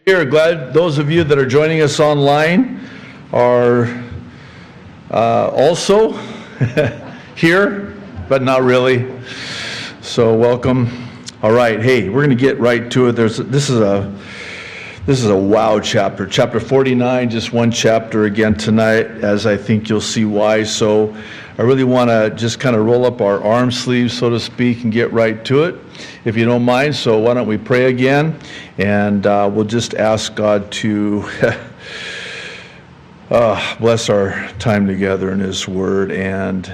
Here, glad those of you that are joining us online are also here, but not really. So welcome. All right, hey, we're going to get right to it. This is a wow chapter. Chapter 49, just one chapter again tonight, as I think you'll see why. So I really want to just kind of roll up our arm sleeves, so to speak, and get right to it, if you don't mind. So why don't we pray again, and we'll just ask God to bless our time together in His Word. And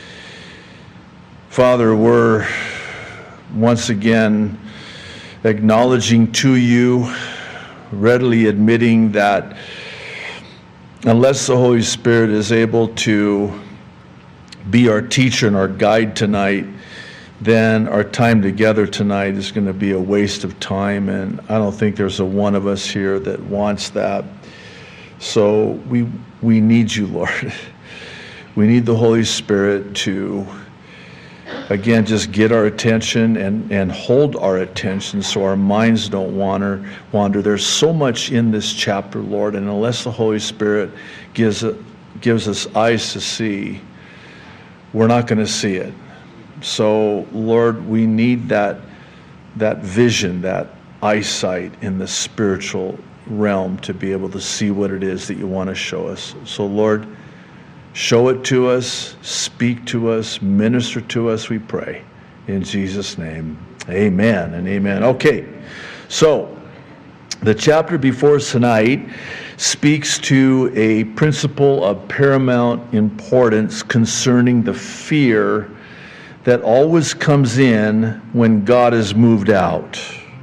Father, we're once again acknowledging to you, readily admitting that unless the Holy Spirit is able to be our teacher and our guide tonight, then our time together tonight is going to be a waste of time, and I don't think there's a one of us here that wants that. So we need you, Lord. We need the Holy Spirit to, again, just get our attention and hold our attention so our minds don't wander. There's so much in this chapter, Lord, and unless the Holy Spirit gives us eyes to see, we're not going to see it. So, Lord, we need that vision, that eyesight in the spiritual realm to be able to see what it is that you want to show us. So, Lord, show it to us, speak to us, minister to us, we pray. In Jesus' name, amen and amen. Okay, so the chapter before us tonight speaks to a principle of paramount importance concerning the fear that always comes in when God is moved out.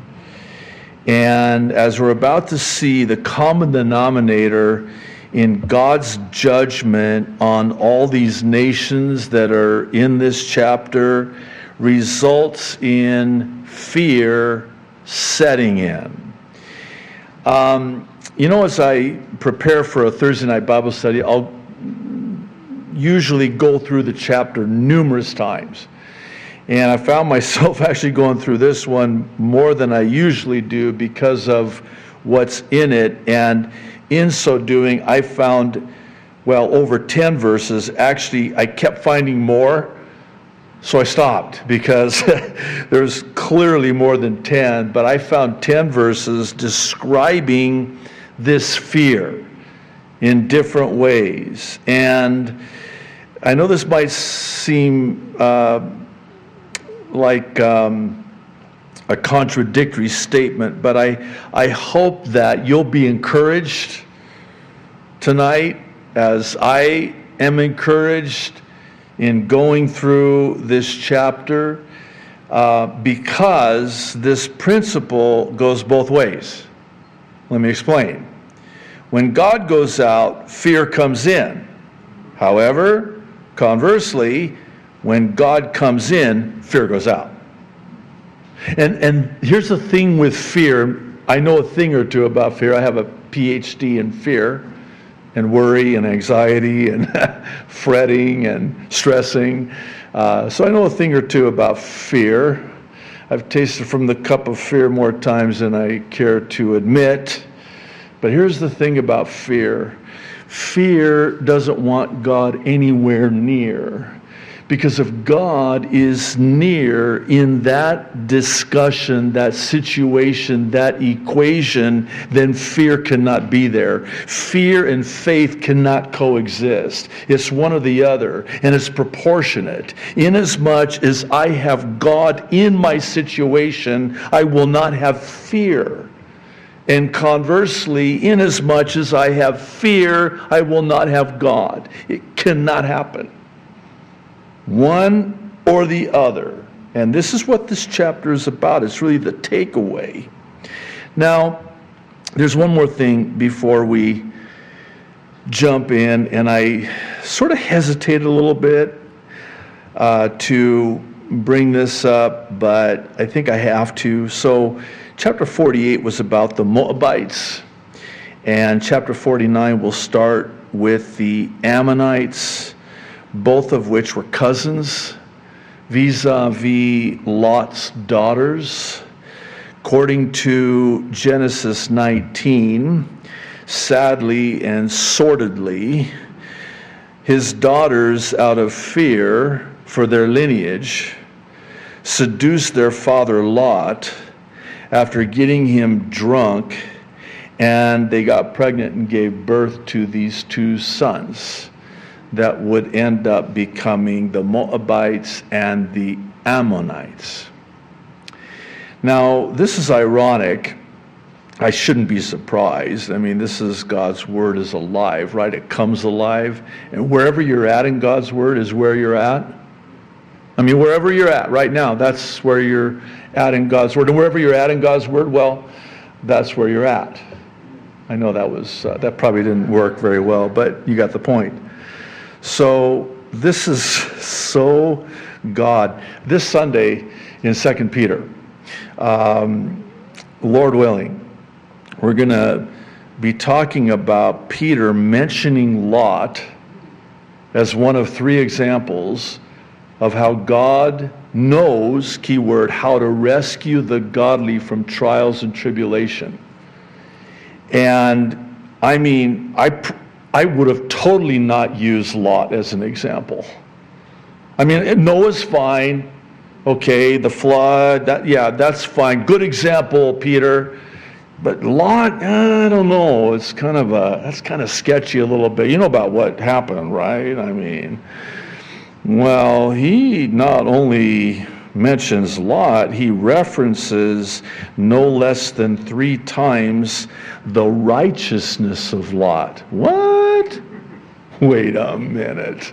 And as we're about to see, the common denominator in God's judgment on all these nations that are in this chapter results in fear setting in. As I prepare for a Thursday night Bible study, I'll usually go through the chapter numerous times. And I found myself actually going through this one more than I usually do because of what's in it. And in so doing, I found, over 10 verses. Actually, I kept finding more, so I stopped because there's clearly more than 10. But I found 10 verses describing this fear in different ways. And I know this might seem like a contradictory statement, but I hope that you'll be encouraged tonight as I am encouraged in going through this chapter, because this principle goes both ways. Let me explain. When God goes out, fear comes in. However, conversely, when God comes in, fear goes out. And here's the thing with fear. I know a thing or two about fear. I have a PhD in fear and worry and anxiety and fretting and stressing. So I know a thing or two about fear. I've tasted from the cup of fear more times than I care to admit. But here's the thing about fear. Fear doesn't want God anywhere near. Because if God is near in that discussion, that situation, that equation, then fear cannot be there. Fear and faith cannot coexist. It's one or the other, and it's proportionate. Inasmuch as I have God in my situation, I will not have fear. And conversely, inasmuch as I have fear, I will not have God. It cannot happen. One or the other. And this is what this chapter is about. It's really the takeaway. Now, there's one more thing before we jump in, and I sort of hesitated a little bit to bring this up, but I think I have to. So, chapter 48 was about the Moabites, and chapter 49 will start with the Ammonites, both of which were cousins vis-a-vis Lot's daughters. According to Genesis 19, sadly and sordidly, his daughters, out of fear for their lineage, seduced their father Lot after getting him drunk, and they got pregnant and gave birth to these two sons that would end up becoming the Moabites and the Ammonites. Now, this is ironic. I shouldn't be surprised. I mean, this is God's Word is alive, right? It comes alive. And wherever you're at in God's Word is where you're at. I mean, wherever you're at right now, that's where you're at in God's Word. And wherever you're at in God's Word, well, that's where you're at. I know that probably didn't work very well, but you got the point. So this is so God. This Sunday in 2 Peter, Lord willing, we're going to be talking about Peter mentioning Lot as one of three examples of how God knows, keyword, how to rescue the godly from trials and tribulation. And I mean, I would have totally not used Lot as an example. I mean, Noah's fine. Okay, the flood, that's fine. Good example, Peter. But Lot, I don't know. That's kind of sketchy a little bit. You know about what happened, right? I mean, well, he not only mentions Lot, he references no less than 3 times the righteousness of Lot. What? Wait a minute.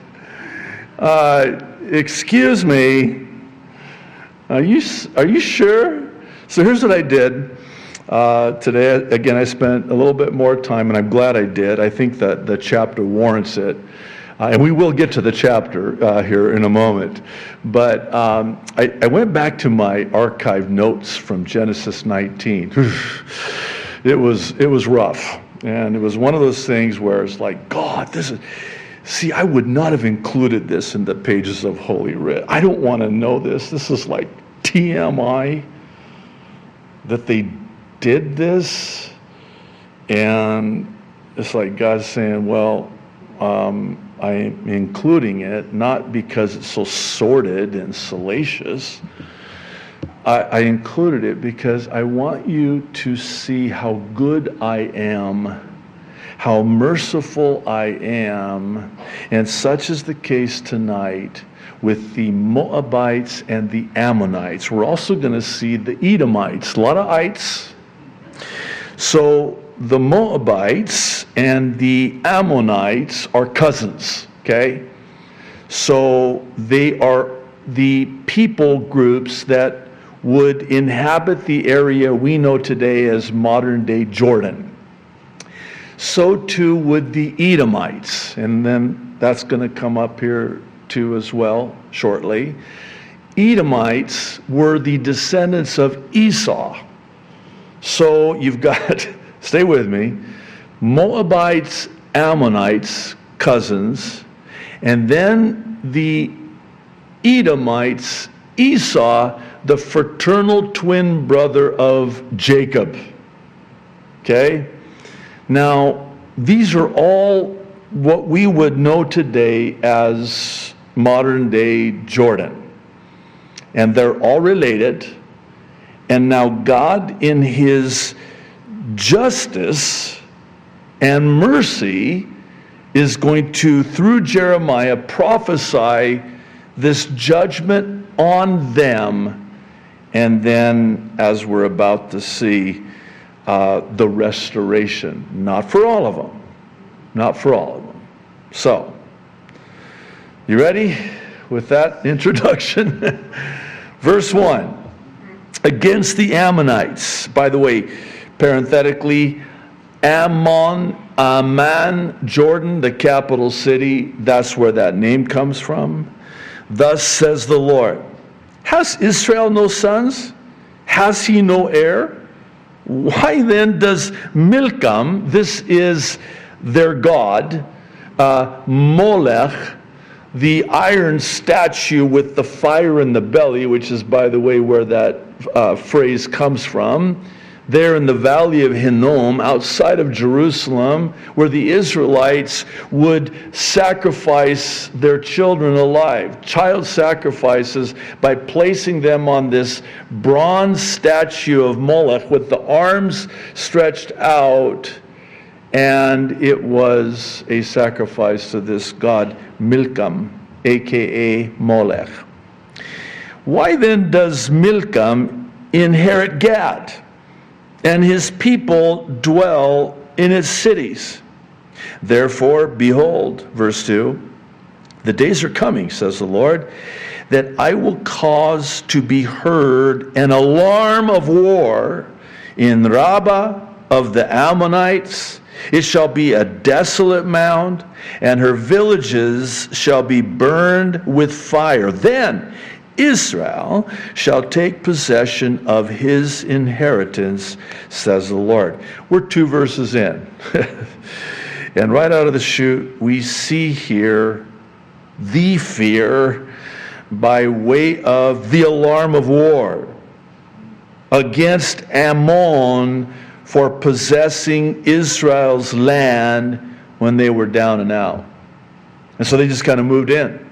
Excuse me. Are you sure? So here's what I did today. Again, I spent a little bit more time, and I'm glad I did. I think that the chapter warrants it. And we will get to the chapter here in a moment. But I went back to my archive notes from Genesis 19. It was rough. And it was one of those things where it's like, God, see, I would not have included this in the pages of Holy Writ. I don't want to know this. This is like TMI that they did this. And it's like God's saying, well, I'm including it not because it's so sordid and salacious. I included it because I want you to see how good I am, how merciful I am, and such is the case tonight with the Moabites and the Ammonites. We're also going to see the Edomites, a lot of ites. So the Moabites and the Ammonites are cousins, okay? So they are the people groups that would inhabit the area we know today as modern-day Jordan. So too would the Edomites, and then that's going to come up here too as well shortly. Edomites were the descendants of Esau. So you've got, stay with me, Moabites, Ammonites, cousins, and then the Edomites, Esau, the fraternal twin brother of Jacob. Okay? Now, these are all what we would know today as modern-day Jordan. And they're all related. And now God, in His justice and mercy, is going to, through Jeremiah, prophesy this judgment on them. And then, as we're about to see, the restoration. Not for all of them. Not for all of them. So, you ready with that introduction? Verse 1. Against the Ammonites. By the way, parenthetically, Amman, Jordan, the capital city, that's where that name comes from. Thus says the Lord, has Israel no sons? Has he no heir? Why then does Milcom, this is their god, Molech, the iron statue with the fire in the belly, which is, by the way, where that phrase comes from, there in the valley of Hinnom, outside of Jerusalem, where the Israelites would sacrifice their children alive, child sacrifices, by placing them on this bronze statue of Molech with the arms stretched out, and it was a sacrifice to this god Milcom, aka Molech. Why then does Milcom inherit Gad, and his people dwell in its cities? Therefore, behold, verse 2, the days are coming, says the Lord, that I will cause to be heard an alarm of war in Rabbah of the Ammonites. It shall be a desolate mound, and her villages shall be burned with fire. Then Israel shall take possession of his inheritance, says the Lord. We're 2 verses in. And right out of the chute, we see here the fear by way of the alarm of war against Ammon for possessing Israel's land when they were down and out. And so they just kind of moved in.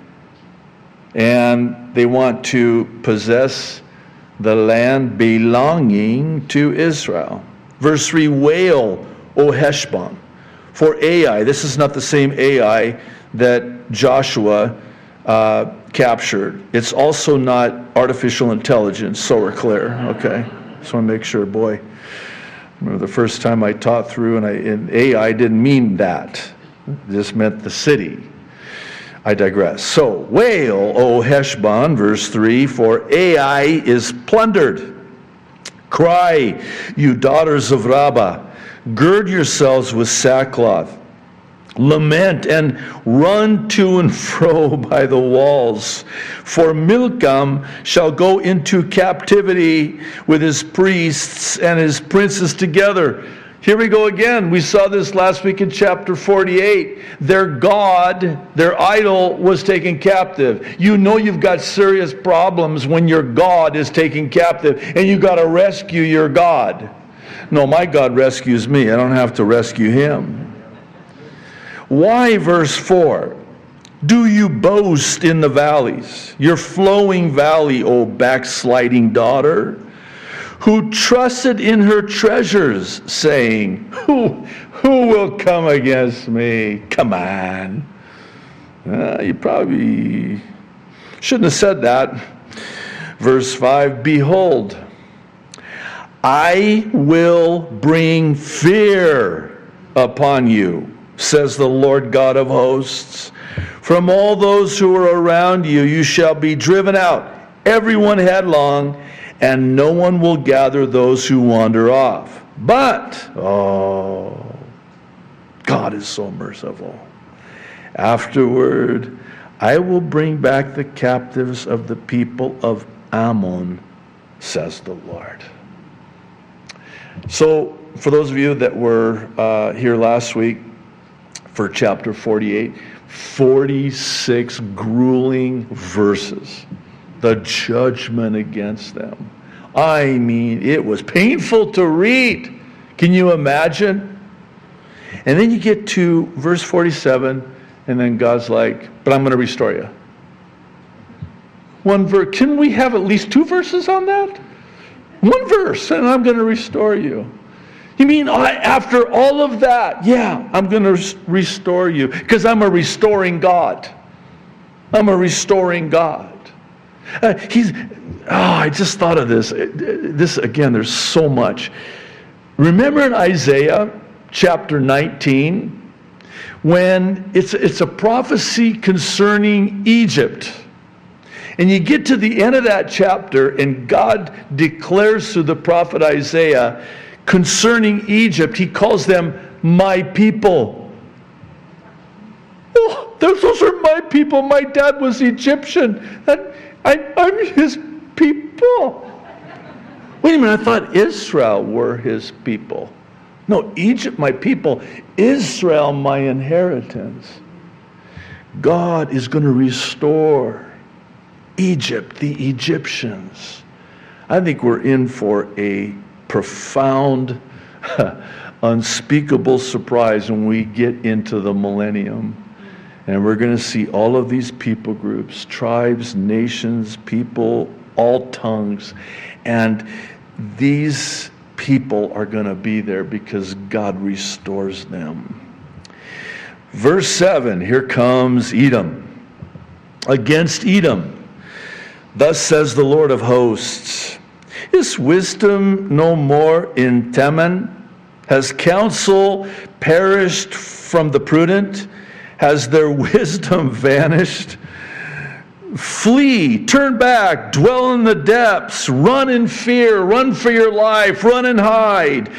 And they want to possess the land belonging to Israel. Verse 3, wail, O Heshbon, for Ai. This is not the same Ai that Joshua captured. It's also not artificial intelligence, so we're clear. Okay, just want to make sure. Boy, I remember the first time I taught through, and Ai didn't mean that. It just meant the city. I digress. So, wail, O Heshbon, verse 3, for Ai is plundered. Cry, you daughters of Rabbah, gird yourselves with sackcloth. Lament and run to and fro by the walls. For Milcom shall go into captivity with his priests and his princes together. Here we go again. We saw this last week in chapter 48. Their god, their idol, was taken captive. You know you've got serious problems when your God is taken captive and you've got to rescue your God. No, my God rescues me. I don't have to rescue him. Why, verse 4, do you boast in the valleys, your flowing valley, O backsliding daughter, who trusted in her treasures, saying, Who will come against me? Come on. You probably shouldn't have said that. Verse 5, behold, I will bring fear upon you, says the Lord God of hosts. From all those who are around you, you shall be driven out, everyone headlong, and no one will gather those who wander off. But, God is so merciful. Afterward, I will bring back the captives of the people of Ammon, says the Lord. So, for those of you that were here last week for chapter 48, 46 grueling verses. The judgment against them. I mean, it was painful to read. Can you imagine? And then you get to verse 47, and then God's like, but I'm going to restore you. One verse. Can we have at least 2 verses on that? 1 verse, and I'm going to restore you. You mean after all of that? Yeah, I'm going to restore you because I'm a restoring God. I'm a restoring God. I just thought of this. This, again, there's so much. Remember in Isaiah chapter 19, when it's a prophecy concerning Egypt. And you get to the end of that chapter, and God declares through the prophet Isaiah concerning Egypt, he calls them my people. Oh, those are my people. My dad was Egyptian. I'm his people. Wait a minute, I thought Israel were his people. No, Egypt, my people. Israel, my inheritance. God is going to restore Egypt, the Egyptians. I think we're in for a profound, unspeakable surprise when we get into the millennium. And we're going to see all of these people groups, tribes, nations, people, all tongues. And these people are going to be there because God restores them. Verse 7, here comes Edom. Against Edom, thus says the Lord of hosts, is wisdom no more in Teman? Has counsel perished from the prudent? Has their wisdom vanished? Flee, turn back, dwell in the depths, run in fear, run for your life, run and hide.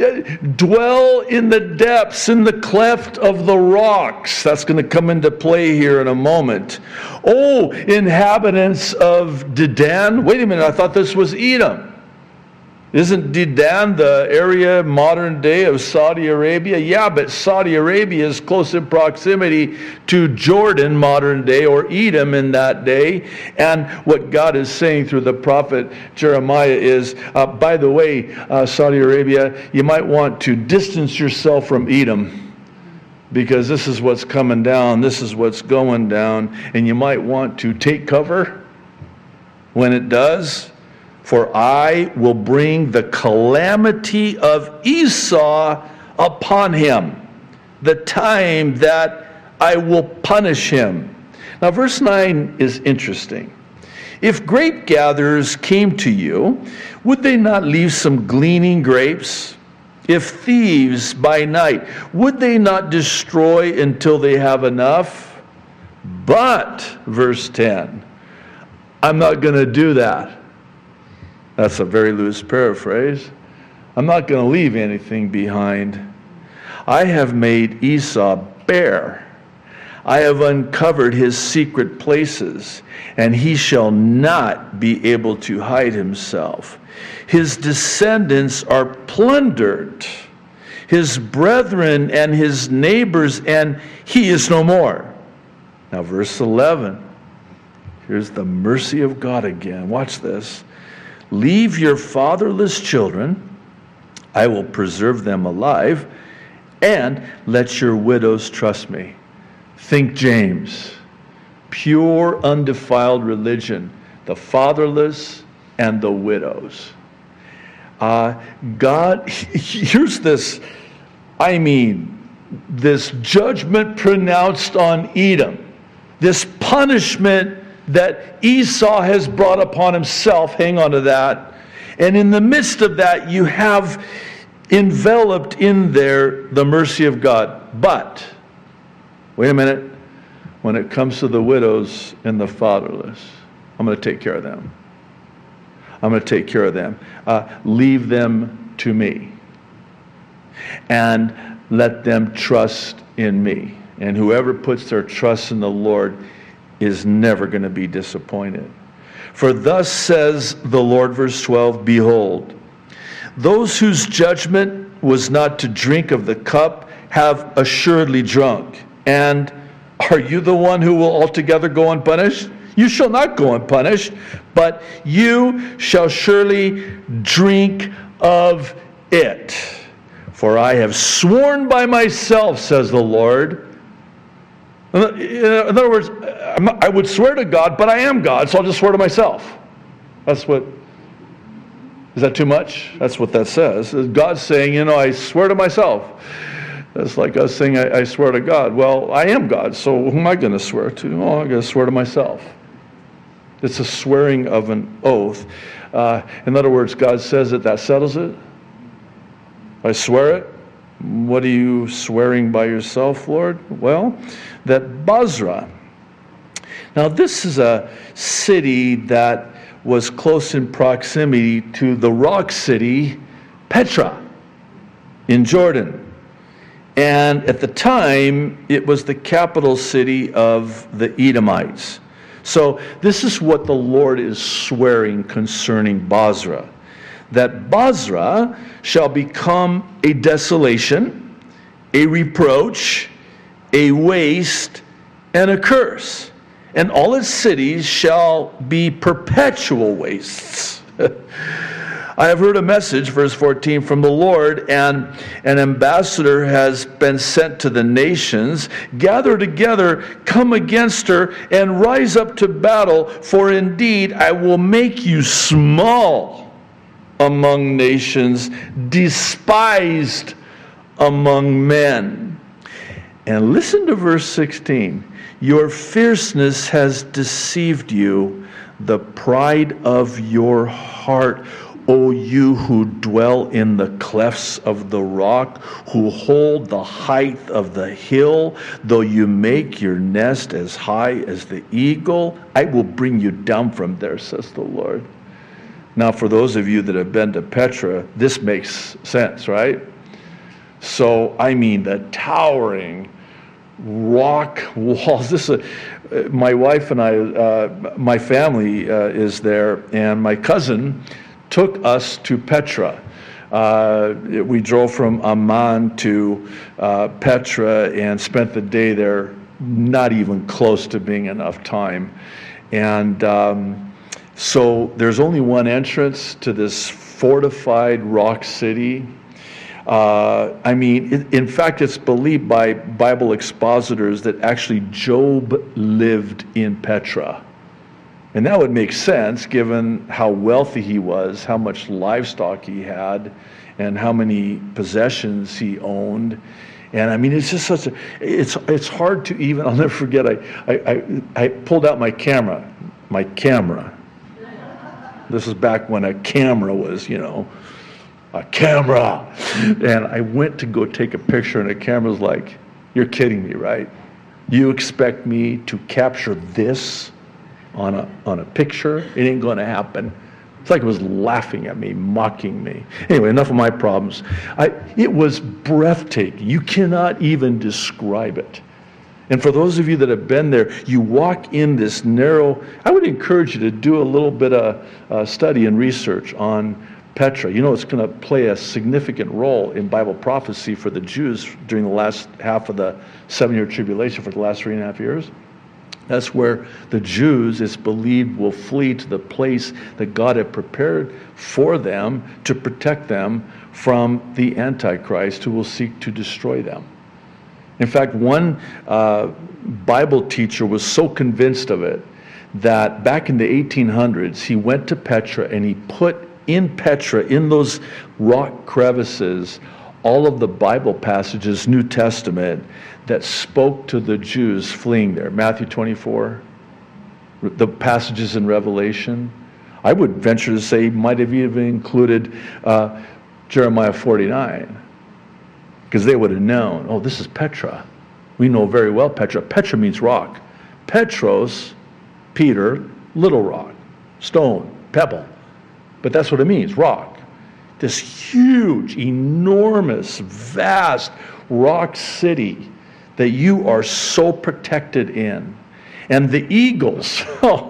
Dwell in the depths, in the cleft of the rocks. That's going to come into play here in a moment. Oh, inhabitants of Dedan. Wait a minute, I thought this was Edom. Isn't Dedan the area modern day of Saudi Arabia? Yeah, but Saudi Arabia is close in proximity to Jordan modern day, or Edom in that day. And what God is saying through the prophet Jeremiah is, by the way, Saudi Arabia, you might want to distance yourself from Edom, because this is what's coming down, this is what's going down, and you might want to take cover when it does. For I will bring the calamity of Esau upon him, the time that I will punish him. Now, verse 9 is interesting. If grape gatherers came to you, would they not leave some gleaning grapes? If thieves by night, would they not destroy until they have enough? But, verse 10, I'm not going to do that. That's a very loose paraphrase. I'm not going to leave anything behind. I have made Esau bare. I have uncovered his secret places, and he shall not be able to hide himself. His descendants are plundered, his brethren and his neighbors, and he is no more. Now, verse 11. Here's the mercy of God again. Watch this. Leave your fatherless children, I will preserve them alive, and let your widows trust me. Think James, pure, undefiled religion, the fatherless and the widows. God, here's this, this judgment pronounced on Edom, this punishment that Esau has brought upon himself. Hang on to that. And in the midst of that, you have enveloped in there the mercy of God. But, wait a minute, when it comes to the widows and the fatherless, I'm going to take care of them. I'm going to take care of them. Leave them to me. And let them trust in me. And whoever puts their trust in the Lord is never going to be disappointed. For thus says the Lord, verse 12, behold, those whose judgment was not to drink of the cup have assuredly drunk. And are you the one who will altogether go unpunished? You shall not go unpunished, but you shall surely drink of it. For I have sworn by myself, says the Lord. In other words, I would swear to God, but I am God, so I'll just swear to myself. Is that too much? That's what that says. God's saying, I swear to myself. That's like us saying, I swear to God. Well, I am God, so who am I going to swear to? Oh, I'm going to swear to myself. It's a swearing of an oath. In other words, God says it, that settles it. I swear it. What are you swearing by yourself, Lord? Well, that Bozrah. Now, this is a city that was close in proximity to the rock city, Petra, in Jordan. And at the time, it was the capital city of the Edomites. So this is what the Lord is swearing concerning Bozrah. That Bozrah shall become a desolation, a reproach, a waste, and a curse. And all its cities shall be perpetual wastes. I have heard a message, verse 14, from the Lord, and an ambassador has been sent to the nations. Gather together, come against her, and rise up to battle, for indeed I will make you small among nations, despised among men. And listen to verse 16. Your fierceness has deceived you, the pride of your heart. O you who dwell in the clefts of the rock, who hold the height of the hill, though you make your nest as high as the eagle, I will bring you down from there, says the Lord. Now, for those of you that have been to Petra, this makes sense, right? So, I mean, the towering rock walls. My wife and I, my family is there, and my cousin took us to Petra. We drove from Amman to Petra and spent the day there, not even close to being enough time. And so there's only one entrance to this fortified rock city. I mean, in fact, it's believed by Bible expositors that actually Job lived in Petra. And that would make sense given how wealthy he was, how much livestock he had, and how many possessions he owned. And I mean, it's just such a, it's hard to even, I'll never forget, I pulled out my camera. This is back when a camera was, a camera. And I went to go take a picture, and the camera was like, you're kidding me, right? You expect me to capture this on a picture? It ain't going to happen. It's like it was laughing at me, mocking me. Anyway, enough of my problems. It was breathtaking. You cannot even describe it. And for those of you that have been there, you walk in this narrow, I would encourage you to do a little bit of study and research on Petra. It's going to play a significant role in Bible prophecy for the Jews during the last half of the 7-year tribulation for the last 3.5 years. That's where the Jews, it's believed, will flee to the place that God had prepared for them to protect them from the Antichrist who will seek to destroy them. In fact, one Bible teacher was so convinced of it that back in the 1800s, he went to Petra and he put in Petra, in those rock crevices, all of the Bible passages, New Testament, that spoke to the Jews fleeing there. Matthew 24, the passages in Revelation. I would venture to say he might have even included Jeremiah 49, because they would have known, oh, this is Petra. We know very well Petra. Petra means rock. Petros, Peter, little rock, stone, pebble. But that's what it means, rock. This huge, enormous, vast rock city that you are so protected in. And the eagles,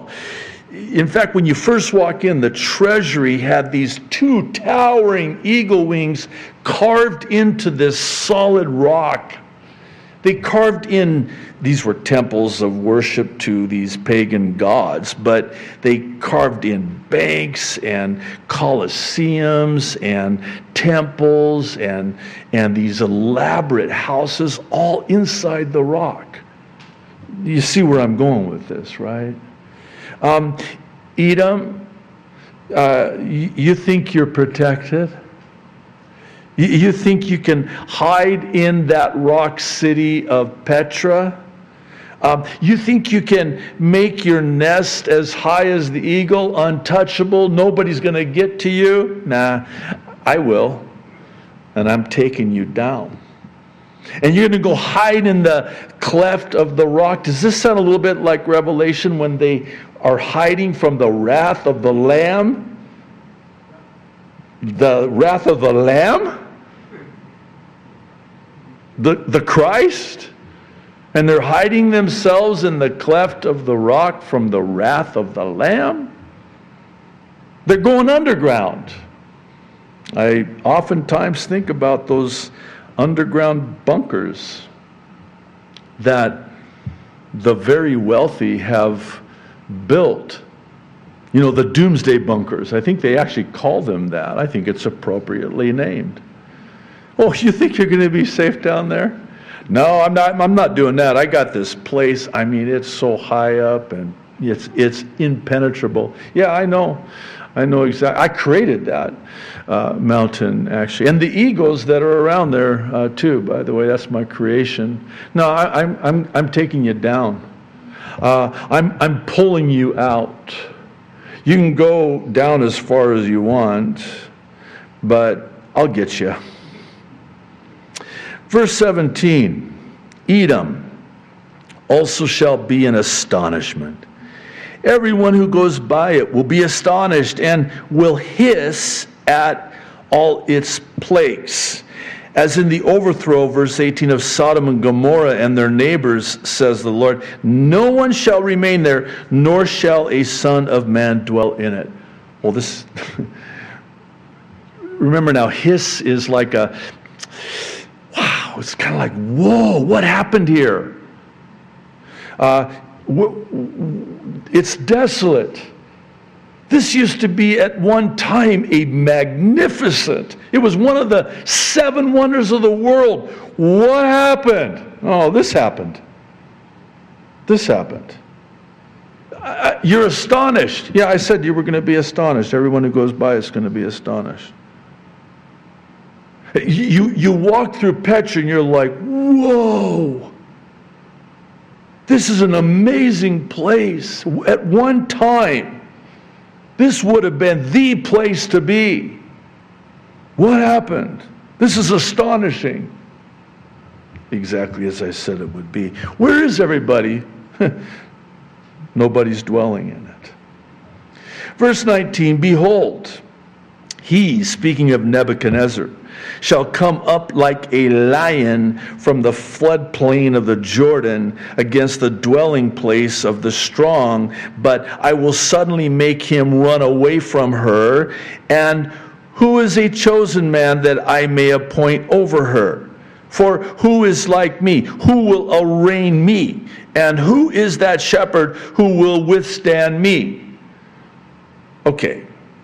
in fact, when you first walk in, the treasury had these 2 towering eagle wings carved into this solid rock. They carved in, these were temples of worship to these pagan gods, but they carved in banks and colosseums and temples and these elaborate houses all inside the rock. You see where I'm going with this, right? Edom, you think you're protected? You think you can hide in that rock city of Petra? You think you can make your nest as high as the eagle, untouchable, nobody's going to get to you? Nah, I will, and I'm taking you down. And you're going to go hide in the cleft of the rock. Does this sound a little bit like Revelation when they are hiding from the wrath of the Lamb? The wrath of the Lamb? The Christ? And they're hiding themselves in the cleft of the rock from the wrath of the Lamb? They're going underground. I oftentimes think about those underground bunkers that the very wealthy have built You know, the doomsday bunkers. I think they actually call them that. I think it's appropriately named. Oh, you think you're going to be safe down there? No, I'm not doing that. I got this place. I mean, it's so high up and it's impenetrable. Yeah, I know exactly. I created that mountain, actually. And the eagles that are around there, too, by the way, that's my creation. No, I'm taking you down. I'm pulling you out. You can go down as far as you want, but I'll get you. Verse 17, Edom also shall be an astonishment. Everyone who goes by it will be astonished and will hiss at all its plagues. As in the overthrow, verse 18, of Sodom and Gomorrah and their neighbors, says the Lord, no one shall remain there, nor shall a son of man dwell in it. Well, this, remember now, hiss is like a, wow, it's kind of like, whoa, what happened here? It's desolate. This used to be at one time a magnificent. It was one of the 7 wonders of the world. What happened? Oh, this happened. This happened. You're astonished. Yeah, I said you were going to be astonished. Everyone who goes by is going to be astonished. You walk through Petra and you're like, whoa. This is an amazing place. At one time, this would have been the place to be. What happened? This is astonishing. Exactly as I said it would be. Where is everybody? Nobody's dwelling in it. Verse 19, behold, he, speaking of Nebuchadnezzar, shall come up like a lion from the floodplain of the Jordan against the dwelling place of the strong, but I will suddenly make him run away from her. And who is a chosen man that I may appoint over her? For who is like me? Who will arraign me? And who is that shepherd who will withstand me? Okay.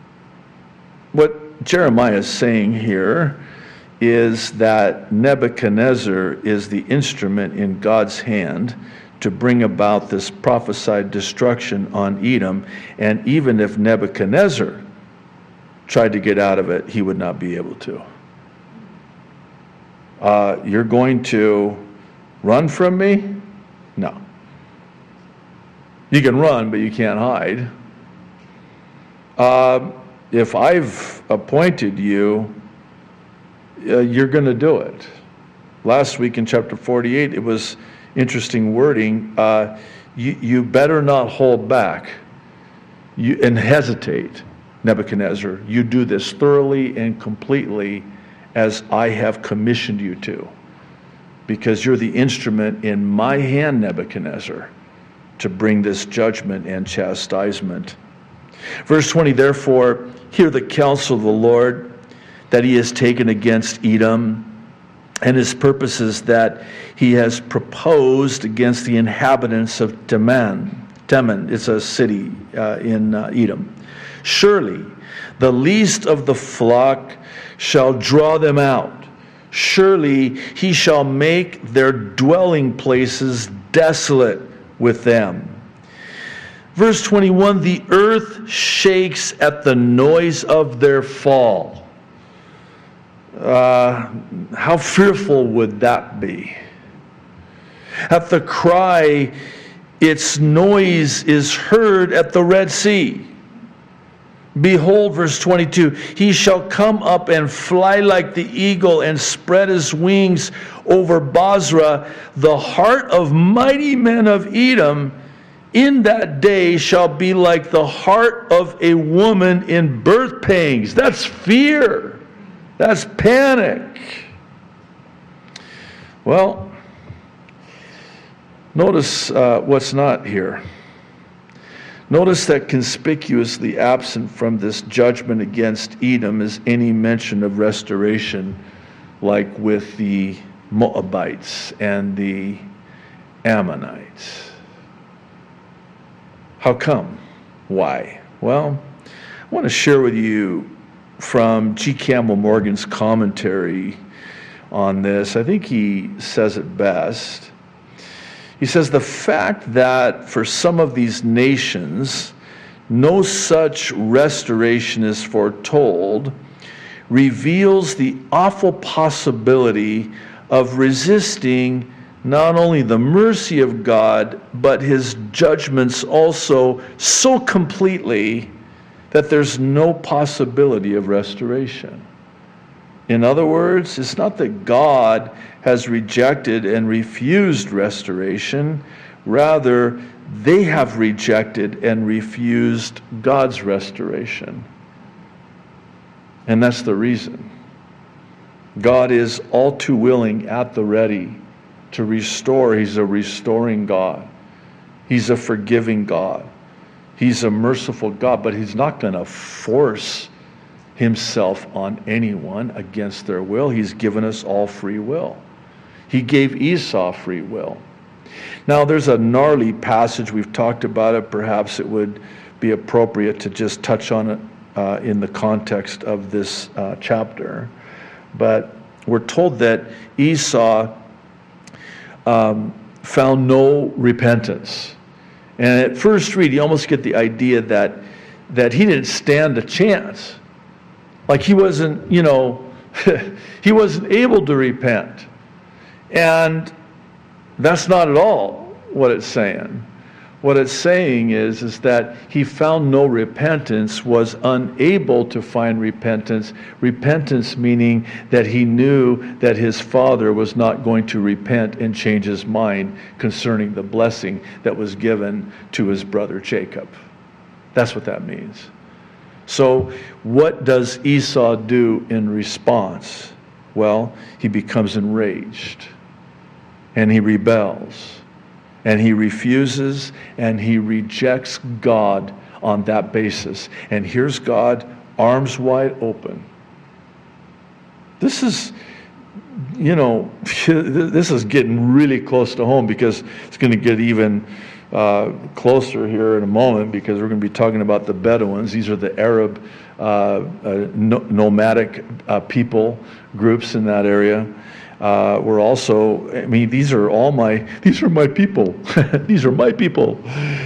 What Jeremiah is saying here is that Nebuchadnezzar is the instrument in God's hand to bring about this prophesied destruction on Edom. And even if Nebuchadnezzar tried to get out of it, he would not be able to. You're going to run from me? No. You can run, but you can't hide. If I've appointed you, you're going to do it. Last week in chapter 48, it was interesting wording. You better not hold back and hesitate, Nebuchadnezzar. You do this thoroughly and completely as I have commissioned you to, because you're the instrument in my hand, Nebuchadnezzar, to bring this judgment and chastisement. Verse 20, therefore, hear the counsel of the Lord that he has taken against Edom, and his purposes that he has proposed against the inhabitants of Teman. Teman, it's a city in Edom. Surely the least of the flock shall draw them out. Surely he shall make their dwelling places desolate with them. Verse 21, the earth shakes at the noise of their fall. How fearful would that be? At the cry, its noise is heard at the Red Sea. Behold, verse 22, he shall come up and fly like the eagle and spread his wings over Basra. The heart of mighty men of Edom in that day shall be like the heart of a woman in birth pangs. That's fear. That's panic. Well, notice what's not here. Notice that conspicuously absent from this judgment against Edom is any mention of restoration, like with the Moabites and the Ammonites. How come? Why? Well, I want to share with you from G. Campbell Morgan's commentary on this. I think he says it best. He says, the fact that for some of these nations no such restoration is foretold reveals the awful possibility of resisting not only the mercy of God, but his judgments also so completely that there's no possibility of restoration. In other words, it's not that God has rejected and refused restoration. Rather, they have rejected and refused God's restoration. And that's the reason. God is all too willing, at the ready, to restore. He's a restoring God. He's a forgiving God. He's a merciful God, but he's not going to force himself on anyone against their will. He's given us all free will. He gave Esau free will. Now, there's a gnarly passage. We've talked about it. Perhaps it would be appropriate to just touch on it in the context of this chapter. But we're told that Esau found no repentance. And at first read, you almost get the idea that he didn't stand a chance. Like he wasn't, he wasn't able to repent. And that's not at all what it's saying. What it's saying is that he found no repentance, was unable to find repentance. Repentance meaning that he knew that his father was not going to repent and change his mind concerning the blessing that was given to his brother Jacob. That's what that means. So what does Esau do in response? Well, he becomes enraged and he rebels. And he refuses and he rejects God on that basis. And here's God, arms wide open. This is, this is getting really close to home, because it's going to get even closer here in a moment, because we're going to be talking about the Bedouins. These are the Arab nomadic people groups in that area. We're also, these are my people. These are my people.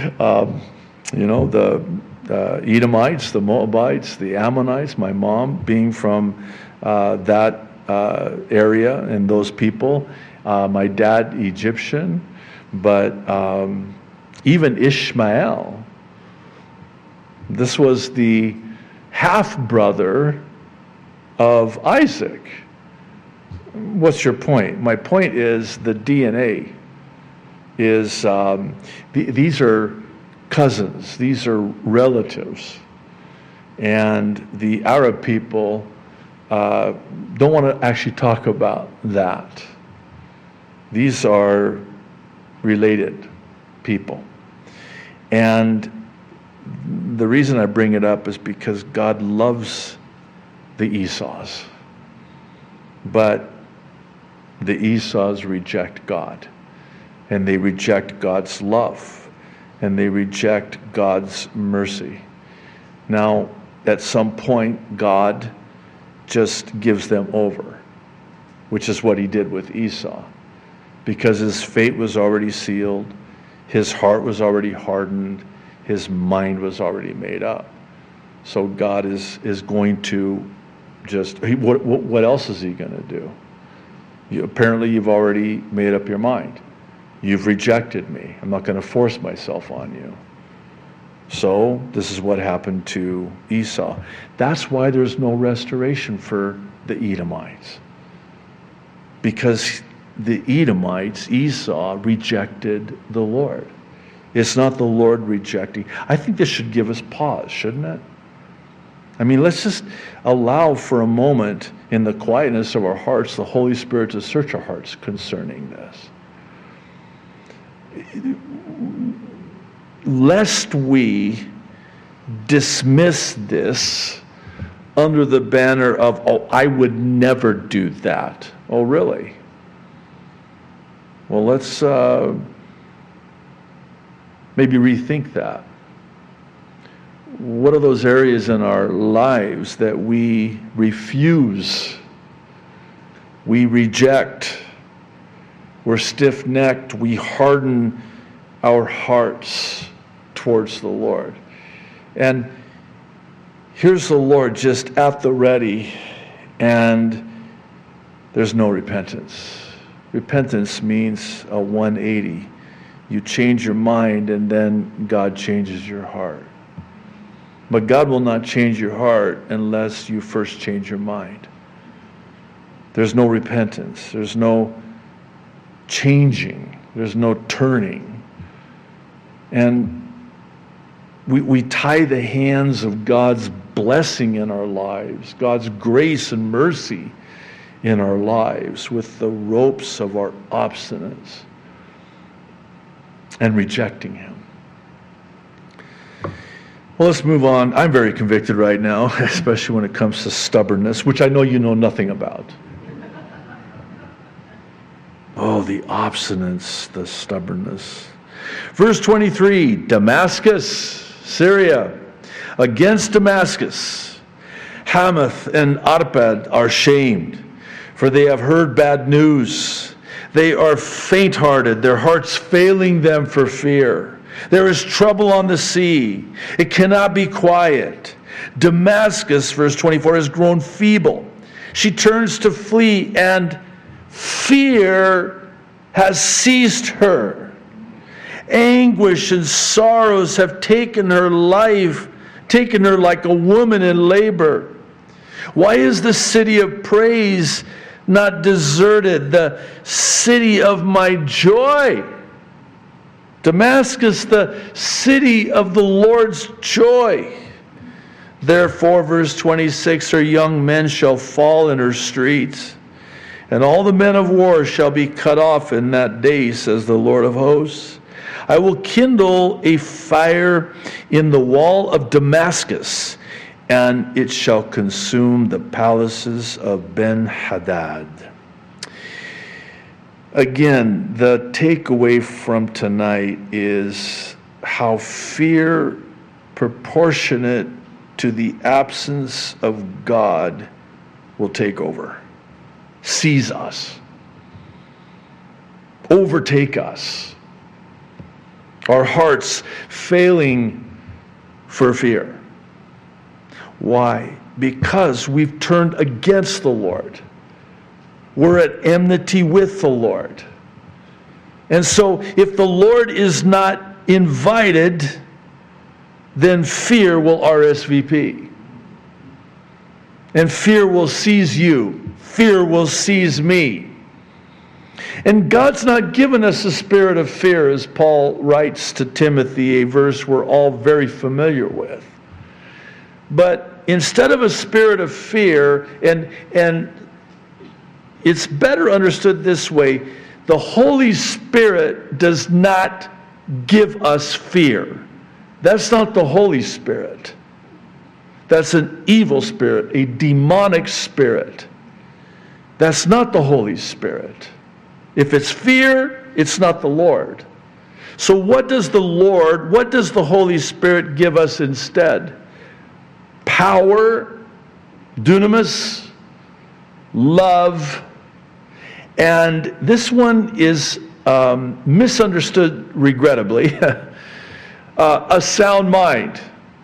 The Edomites, the Moabites, the Ammonites, my mom being from that area and those people. My dad, Egyptian, but even Ishmael. This was the half-brother of Isaac. What's your point? My point is the DNA is, these are cousins, these are relatives. And the Arab people don't want to actually talk about that. These are related people. And the reason I bring it up is because God loves the Esau's. But the Esau's reject God, and they reject God's love, and they reject God's mercy. Now, at some point, God just gives them over, which is what he did with Esau, because his fate was already sealed, his heart was already hardened, his mind was already made up. So God is going to just, what else is he going to do? Apparently you've already made up your mind. You've rejected me. I'm not going to force myself on you. So this is what happened to Esau. That's why there's no restoration for the Edomites. Because the Edomites, Esau, rejected the Lord. It's not the Lord rejecting. I think this should give us pause, shouldn't it? Let's just allow for a moment, in the quietness of our hearts, the Holy Spirit to search our hearts concerning this. Lest we dismiss this under the banner of, I would never do that. Oh, really? Well, let's maybe rethink that. What are those areas in our lives that we refuse, we reject, we're stiff-necked, we harden our hearts towards the Lord? And here's the Lord just at the ready, and there's no repentance. Repentance means a 180. You change your mind, and then God changes your heart. But God will not change your heart unless you first change your mind. There's no repentance. There's no changing. There's no turning. And we tie the hands of God's blessing in our lives, God's grace and mercy in our lives with the ropes of our obstinance and rejecting Him. Well, let's move on. I'm very convicted right now, especially when it comes to stubbornness, which I know you know nothing about. Oh, the obstinance, the stubbornness. Verse 23, Damascus, Syria. Against Damascus, Hamath and Arpad are shamed, for they have heard bad news. They are faint-hearted, their hearts failing them for fear. There is trouble on the sea. It cannot be quiet. Damascus, verse 24, has grown feeble. She turns to flee, and fear has seized her. Anguish and sorrows have taken her life, taken her like a woman in labor. Why is the city of praise not deserted, the city of my joy? Damascus, the city of the Lord's joy. Therefore, verse 26, her young men shall fall in her streets, and all the men of war shall be cut off in that day, says the Lord of hosts. I will kindle a fire in the wall of Damascus, and it shall consume the palaces of Ben-Hadad. Again, the takeaway from tonight is how fear proportionate to the absence of God will take over, seize us, overtake us. Our hearts failing for fear. Why? Because we've turned against the Lord. We're at enmity with the Lord. And so if the Lord is not invited, then fear will RSVP. And fear will seize you. Fear will seize me. And God's not given us a spirit of fear, as Paul writes to Timothy, a verse we're all very familiar with. But instead of a spirit of fear, and it's better understood this way, the Holy Spirit does not give us fear. That's not the Holy Spirit. That's an evil spirit, a demonic spirit. That's not the Holy Spirit. If it's fear, it's not the Lord. So what does the Holy Spirit give us instead? Power, dunamis, love, and this one is misunderstood, regrettably, a sound mind.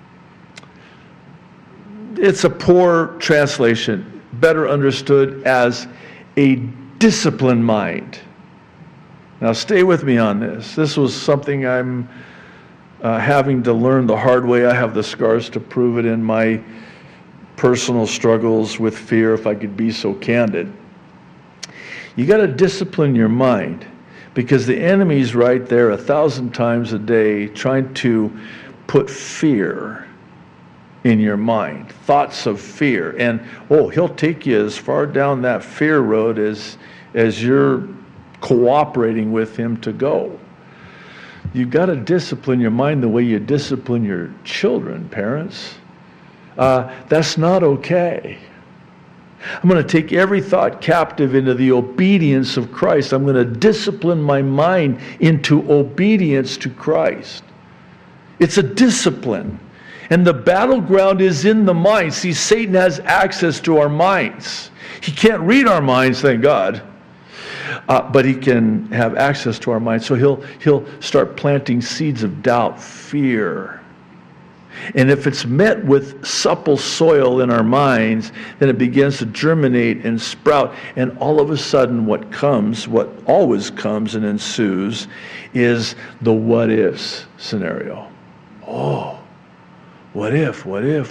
It's a poor translation, better understood as a disciplined mind. Now stay with me on this. This was something I'm having to learn the hard way. I have the scars to prove it in my personal struggles with fear, if I could be so candid. You got to discipline your mind, because the enemy's right there 1,000 times a day trying to put fear in your mind, thoughts of fear. And he'll take you as far down that fear road as you're cooperating with him to go. You've got to discipline your mind the way you discipline your children, parents. That's not okay. I'm going to take every thought captive into the obedience of Christ. I'm going to discipline my mind into obedience to Christ. It's a discipline. And the battleground is in the mind. See, Satan has access to our minds. He can't read our minds, thank God. But he can have access to our minds. So he'll start planting seeds of doubt, fear. And if it's met with supple soil in our minds, then it begins to germinate and sprout. And all of a sudden what always comes and ensues, is the what ifs scenario. Oh, what if?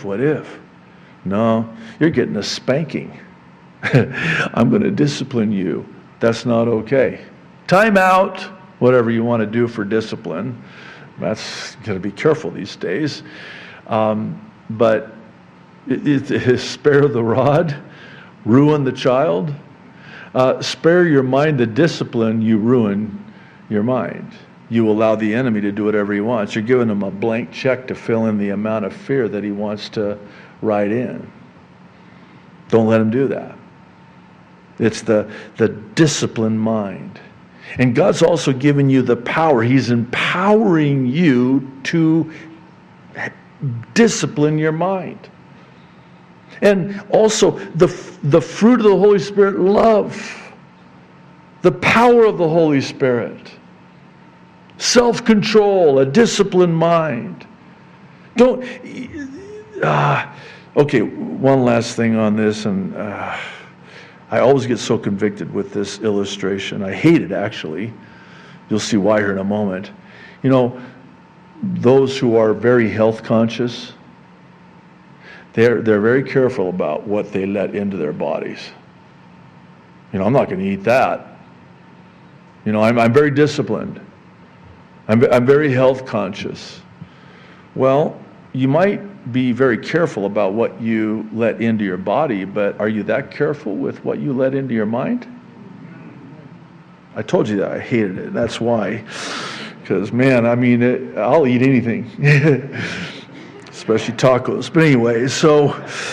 No, you're getting a spanking. I'm going to discipline you. That's not okay. Time out, whatever you want to do for discipline. That's going to be careful these days. But spare the rod, ruin the child. Spare your mind the discipline, you ruin your mind. You allow the enemy to do whatever he wants. You're giving him a blank check to fill in the amount of fear that he wants to write in. Don't let him do that. It's the disciplined mind. And God's also given you the power. He's empowering you to discipline your mind. And also the fruit of the Holy Spirit, love. The power of the Holy Spirit. Self-control, a disciplined mind. Okay, one last thing on this, and I always get so convicted with this illustration. I hate it, actually. You'll see why here in a moment. You know, those who are very health conscious, they're very careful about what they let into their bodies. You know, I'm not going to eat that. You know, I'm very disciplined. I'm very health conscious. Well, you might be very careful about what you let into your body, but are you that careful with what you let into your mind? I told you that I hated it. That's why. Because, man, I mean, I'll eat anything. Especially tacos. But anyway, so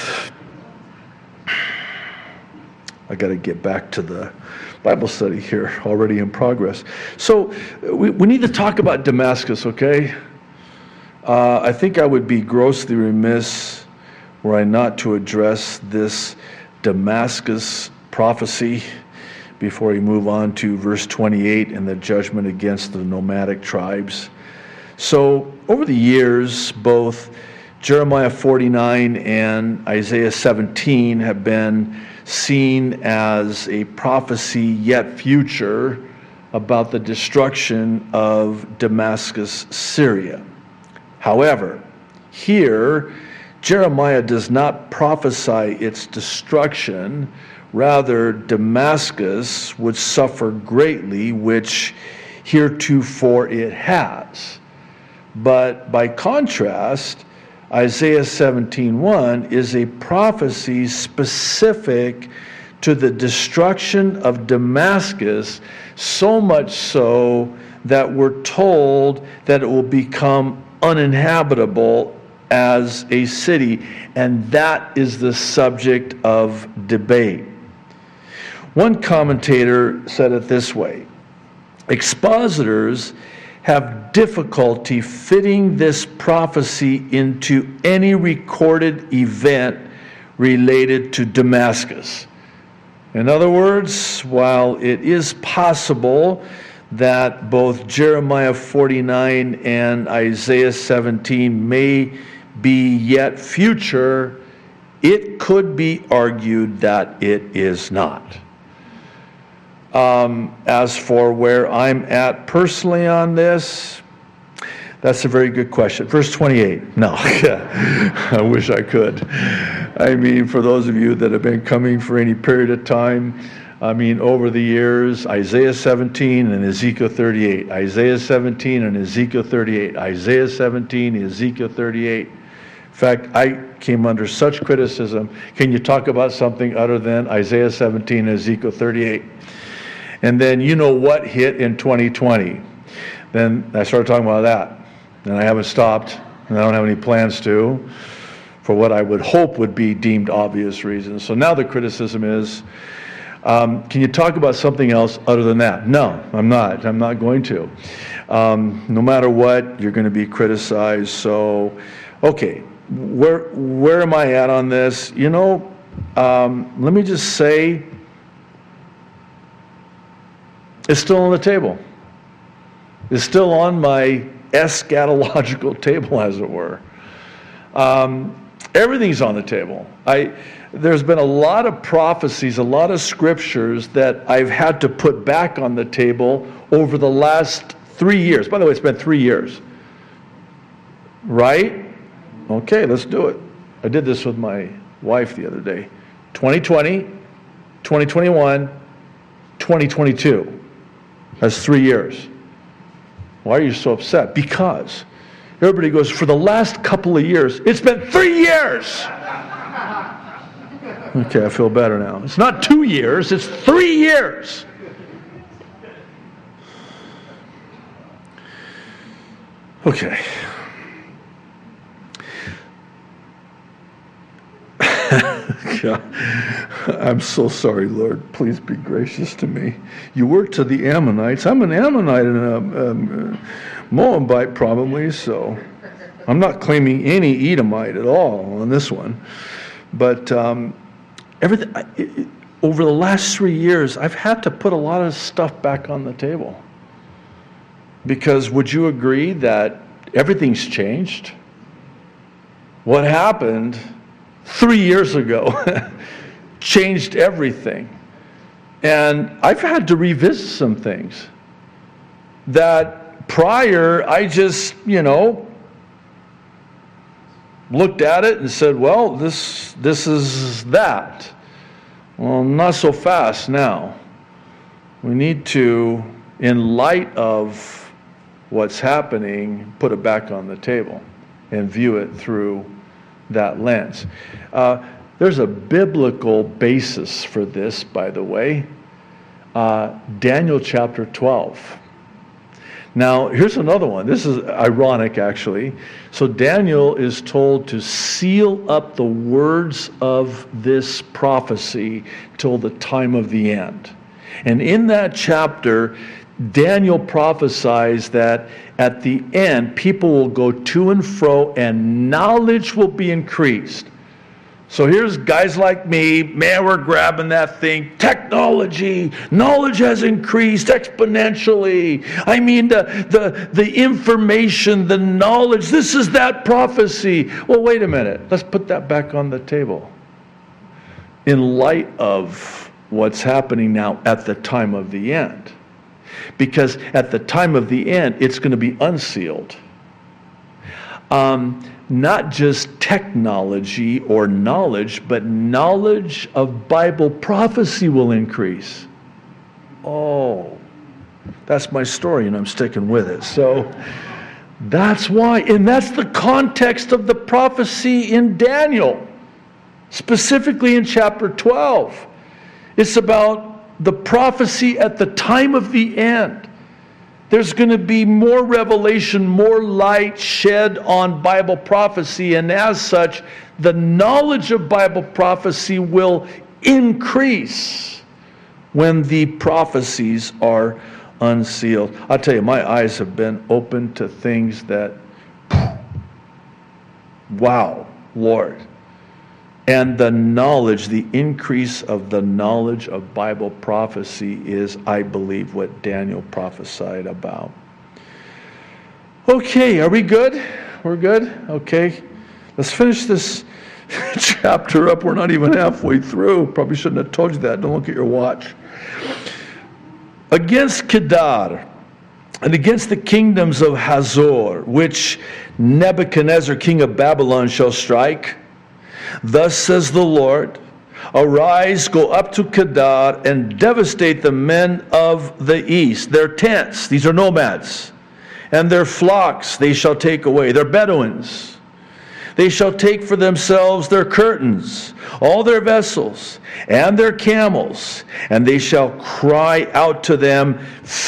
I got to get back to the Bible study here, already in progress. So we need to talk about Damascus, okay? I think I would be grossly remiss were I not to address this Damascus prophecy before we move on to verse 28 and the judgment against the nomadic tribes. So over the years, both Jeremiah 49 and Isaiah 17 have been seen as a prophecy yet future about the destruction of Damascus, Syria. However, here, Jeremiah does not prophesy its destruction. Rather, Damascus would suffer greatly, which heretofore it has. But by contrast, Isaiah 17:1 is a prophecy specific to the destruction of Damascus, so much so that we're told that it will become uninhabitable as a city, and that is the subject of debate. One commentator said it this way: expositors have difficulty fitting this prophecy into any recorded event related to Damascus. In other words, while it is possible that both Jeremiah 49 and Isaiah 17 may be yet future, it could be argued that it is not. As for where I'm at personally on this, that's a very good question. Verse 28. No, I wish I could. I mean, for those of you that have been coming for any period of time, I mean, over the years, Isaiah 17 and Ezekiel 38, Isaiah 17 and Ezekiel 38, Isaiah 17, Ezekiel 38. In fact, I came under such criticism. Can you talk about something other than Isaiah 17 and Ezekiel 38? And then you know what hit in 2020. Then I started talking about that. And I haven't stopped, and I don't have any plans to, for what I would hope would be deemed obvious reasons. So now the criticism is, can you talk about something else other than that? No, I'm not. I'm not going to. No matter what, you're going to be criticized. So, okay, where am I at on this? Let me just say, it's still on the table. It's still on my eschatological table, as it were. Everything's on the table. There's been a lot of prophecies, a lot of scriptures that I've had to put back on the table over the last 3 years. By the way, it's been 3 years. Right? Okay, let's do it. I did this with my wife the other day. 2020, 2021, 2022. That's 3 years. Why are you so upset? Because everybody goes, for the last couple of years, it's been 3 years. Okay, I feel better now. It's not 2 years, it's 3 years. Okay. God, I'm so sorry, Lord. Please be gracious to me. You were to the Ammonites. I'm an Ammonite and a Moabite probably, so I'm not claiming any Edomite at all on this one. But everything over the last 3 years, I've had to put a lot of stuff back on the table. Because would you agree that everything's changed? What happened 3 years ago changed everything. And I've had to revisit some things that prior I just, looked at it and said, well, this is that. Well, not so fast now. We need to, in light of what's happening, put it back on the table and view it through that lens. There's a biblical basis for this, by the way. Daniel chapter 12. Now, here's another one. This is ironic, actually. So Daniel is told to seal up the words of this prophecy till the time of the end. And in that chapter, Daniel prophesies that at the end, people will go to and fro and knowledge will be increased. So here's guys like me, man, we're grabbing that thing. Technology, knowledge has increased exponentially. I mean, the information, the knowledge, this is that prophecy. Well, wait a minute. Let's put that back on the table. In light of what's happening now at the time of the end. Because at the time of the end, it's going to be unsealed. Not just technology or knowledge, but knowledge of Bible prophecy will increase. Oh, that's my story, and I'm sticking with it. So that's why, and that's the context of the prophecy in Daniel, specifically in chapter 12. It's about the prophecy at the time of the end. There's going to be more revelation, more light shed on Bible prophecy, and as such, the knowledge of Bible prophecy will increase when the prophecies are unsealed. I'll tell you, my eyes have been opened to things that, wow, Lord. And the knowledge, the increase of the knowledge of Bible prophecy is, I believe, what Daniel prophesied about. Okay, are we good? We're good? Okay. Let's finish this chapter up. We're not even halfway through. Probably shouldn't have told you that. Don't look at your watch. Against Kedar and against the kingdoms of Hazor, which Nebuchadnezzar, king of Babylon, shall strike, thus says the Lord, arise, go up to Kedar, and devastate the men of the east. Their tents, these are nomads, and their flocks they shall take away. They're Bedouins. They shall take for themselves their curtains, all their vessels, and their camels, and they shall cry out to them,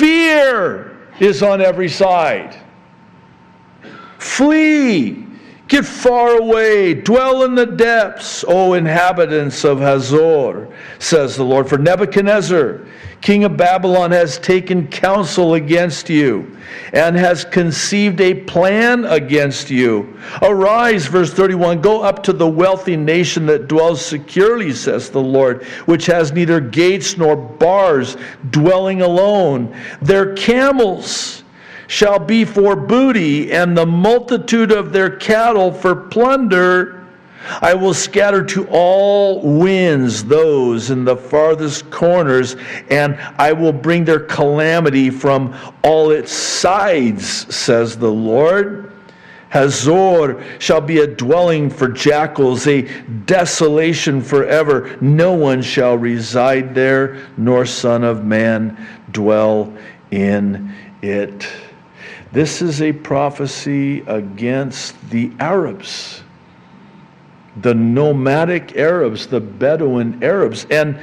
fear is on every side. Flee. Get far away, dwell in the depths, O inhabitants of Hazor, says the Lord. For Nebuchadnezzar, king of Babylon, has taken counsel against you and has conceived a plan against you. Arise, verse 31, go up to the wealthy nation that dwells securely, says the Lord, which has neither gates nor bars, dwelling alone. Their camels shall be for booty, and the multitude of their cattle for plunder. I will scatter to all winds those in the farthest corners, and I will bring their calamity from all its sides, says the Lord. Hazor shall be a dwelling for jackals, a desolation forever. No one shall reside there, nor son of man dwell in it. This is a prophecy against the Arabs, the nomadic Arabs, the Bedouin Arabs. And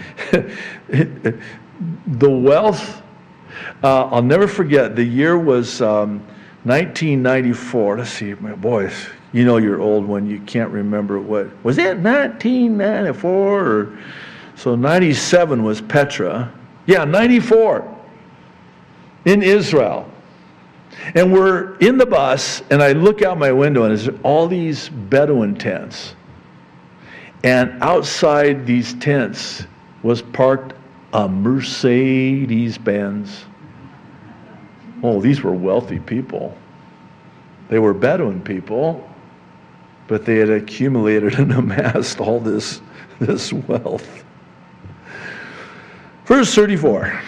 the wealth, I'll never forget, the year was 1994. Let's see, my boys, you know you're old when you can't remember what. Was it 1994? Or, so 97 was Petra. Yeah, 94 in Israel. And we're in the bus, and I look out my window, and there's all these Bedouin tents. And outside these tents was parked a Mercedes-Benz. Oh, these were wealthy people. They were Bedouin people, but they had accumulated and amassed all this wealth. Verse 34.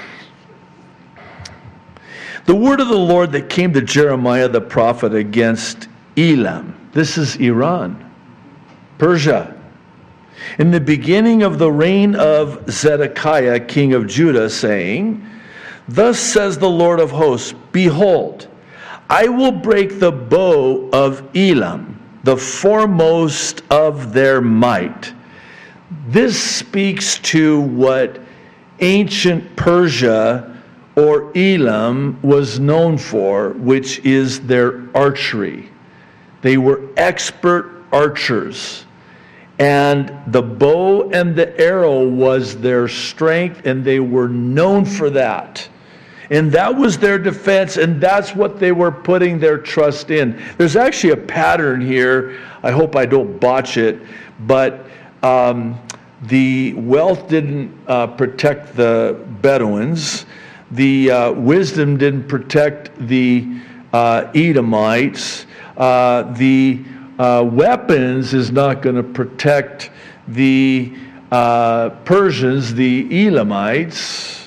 The word of the Lord that came to Jeremiah the prophet against Elam. This is Iran, Persia. In the beginning of the reign of Zedekiah, king of Judah, saying, Thus says the Lord of hosts, Behold, I will break the bow of Elam, the foremost of their might. This speaks to what ancient Persia or Elam was known for, which is their archery. They were expert archers. And the bow and the arrow was their strength, and they were known for that. And that was their defense, and that's what they were putting their trust in. There's actually a pattern here. I hope I don't botch it, but the wealth didn't protect the Bedouins. The wisdom didn't protect the Edomites. The weapons is not going to protect the Persians, the Elamites.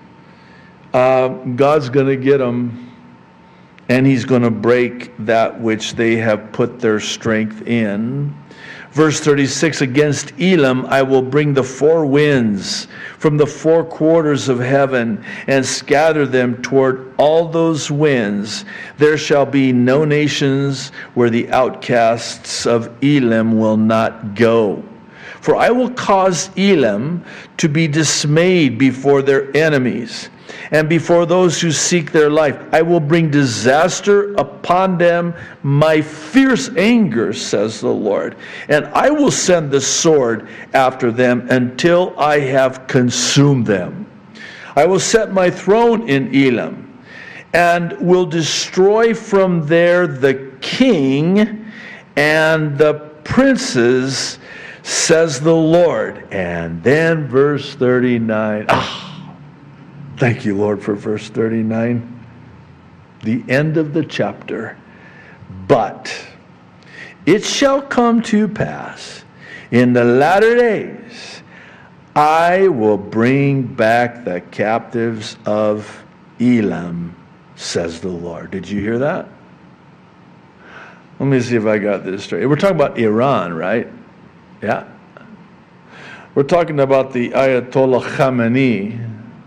God's going to get them, and he's going to break that which they have put their strength in. Verse 36, against Elam I will bring the four winds from the four quarters of heaven and scatter them toward all those winds. There shall be no nations where the outcasts of Elam will not go. For I will cause Elam to be dismayed before their enemies and before those who seek their life. I will bring disaster upon them, my fierce anger, says the Lord. And I will send the sword after them until I have consumed them. I will set my throne in Elam and will destroy from there the king and the princes, says the Lord. And then verse 39. Thank you, Lord, for verse 39. The end of the chapter. But it shall come to pass in the latter days, I will bring back the captives of Elam, says the Lord. Did you hear that? Let me see if I got this straight. We're talking about Iran, right? Yeah. We're talking about the Ayatollah Khamenei,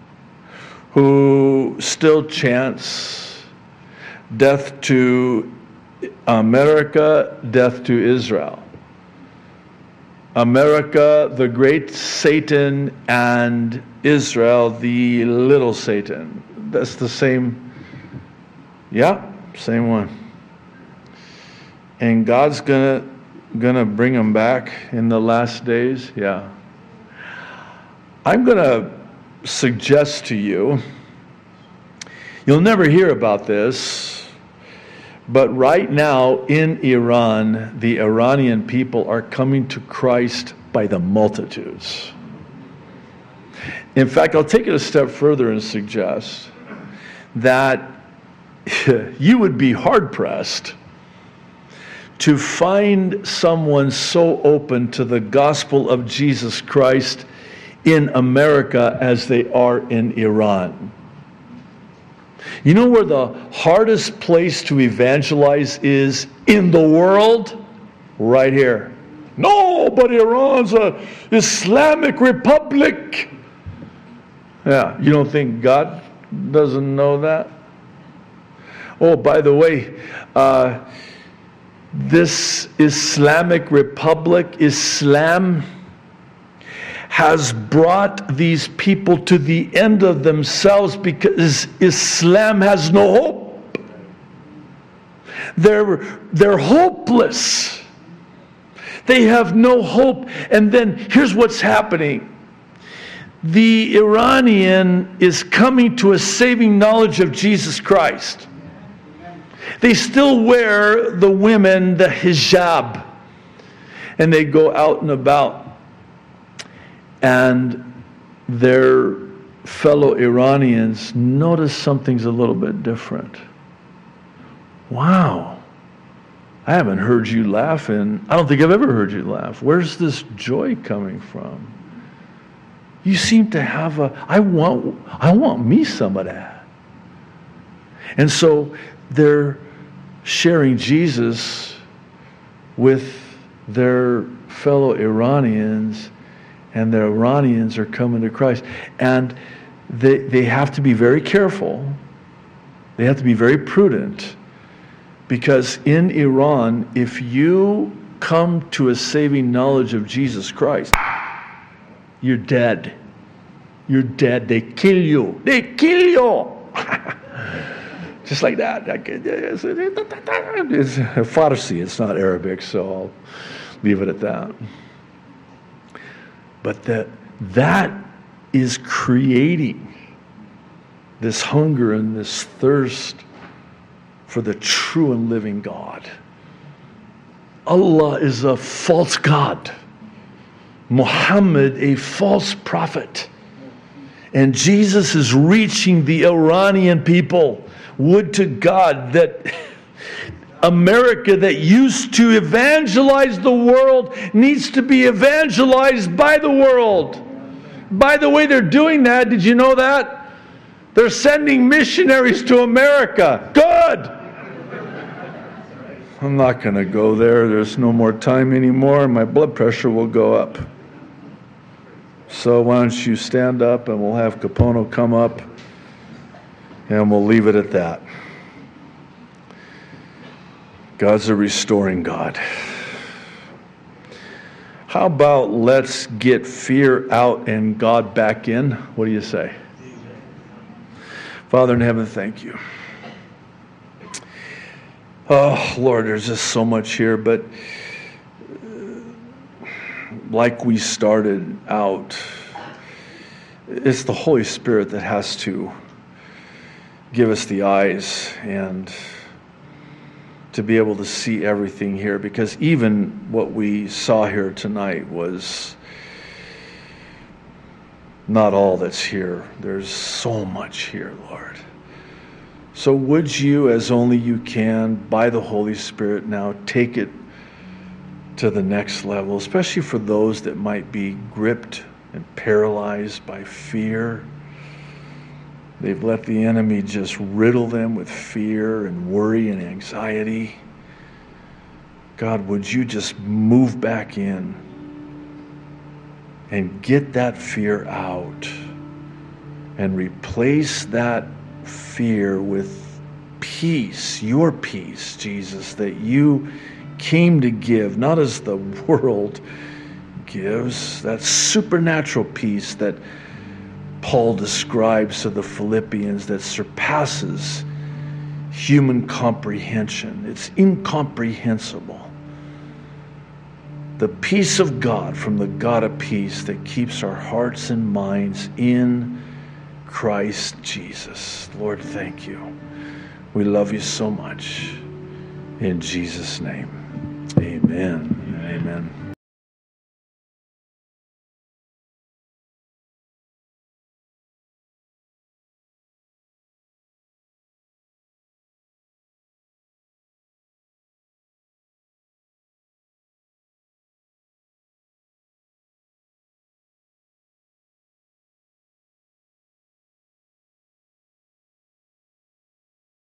who still chants death to America, death to Israel. America, the great Satan, and Israel, the little Satan. That's the same, yeah, same one. And God's gonna bring them back in the last days? Yeah. I'm gonna suggest to you, you'll never hear about this, but right now in Iran, the Iranian people are coming to Christ by the multitudes. In fact, I'll take it a step further and suggest that you would be hard-pressed to find someone so open to the gospel of Jesus Christ in America as they are in Iran. You know where the hardest place to evangelize is in the world? Right here. No, but Iran's an Islamic republic. Yeah, you don't think God doesn't know that? Oh, by the way, this Islamic republic, Islam, has brought these people to the end of themselves because Islam has no hope. They're hopeless. They have no hope. And then here's what's happening. The Iranian is coming to a saving knowledge of Jesus Christ. They still wear, the women, the hijab. And they go out and about. And their fellow Iranians notice something's a little bit different. Wow. I haven't heard you laugh I don't think I've ever heard you laugh. Where's this joy coming from? You seem to have I want me some of that. And so they're sharing Jesus with their fellow Iranians, and the Iranians are coming to Christ. And they have to be very careful. They have to be very prudent. Because in Iran, if you come to a saving knowledge of Jesus Christ, you're dead. You're dead. They kill you. They kill you. Just like that. It's Farsi. It's not Arabic, so I'll leave it at that. But that is creating this hunger and this thirst for the true and living God. Allah is a false God. Muhammad, a false prophet. And Jesus is reaching the Iranian people. Would to God that America, that used to evangelize the world, needs to be evangelized by the world. By the way, they're doing that. Did you know that? They're sending missionaries to America. Good. I'm not going to go there. There's no more time anymore. My blood pressure will go up. So why don't you stand up and we'll have Capono come up and we'll leave it at that. God's a restoring God. How about let's get fear out and God back in? What do you say? Father in heaven, thank you. Oh, Lord, there's just so much here, but like we started out, it's the Holy Spirit that has to give us the eyes and to be able to see everything here, because even what we saw here tonight was not all that's here. There's so much here, Lord. So would you, as only you can, by the Holy Spirit now, take it to the next level, especially for those that might be gripped and paralyzed by fear. They've let the enemy just riddle them with fear and worry and anxiety. God, would you just move back in and get that fear out and replace that fear with peace, your peace, Jesus, that you came to give, not as the world gives, that supernatural peace that Paul describes to the Philippians that surpasses human comprehension. It's incomprehensible. The peace of God from the God of peace that keeps our hearts and minds in Christ Jesus. Lord, thank you. We love you so much. In Jesus' name, amen. Amen.